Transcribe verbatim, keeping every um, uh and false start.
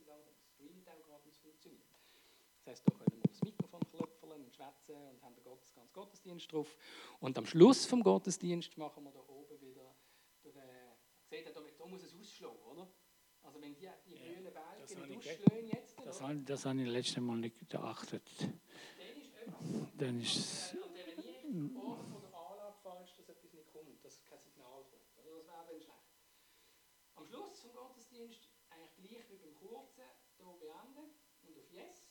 sie sagen, aber das streamt auch gerade, es funktioniert. Das heisst, da können wir aufs Mikrofon klöpfeln und schwätzen und haben den Gottes, ganz Gottesdienst drauf. Und am Schluss vom Gottesdienst machen wir da oben wieder, der, äh, seht ihr, da, da muss es ausschlagen, oder? Also wenn die, die ja, grünen Balken nicht ausschlagen jetzt, das habe, das habe ich letztes Mal nicht beachtet. Dann ist etwas dann ist an der nie Ort von der Anlage falsch, dass etwas nicht kommt, dass kein Signal kommt. Also das wäre dann schlecht. Am Schluss vom Gottesdienst eigentlich gleich wie beim Kurzen hier beenden und auf Yes.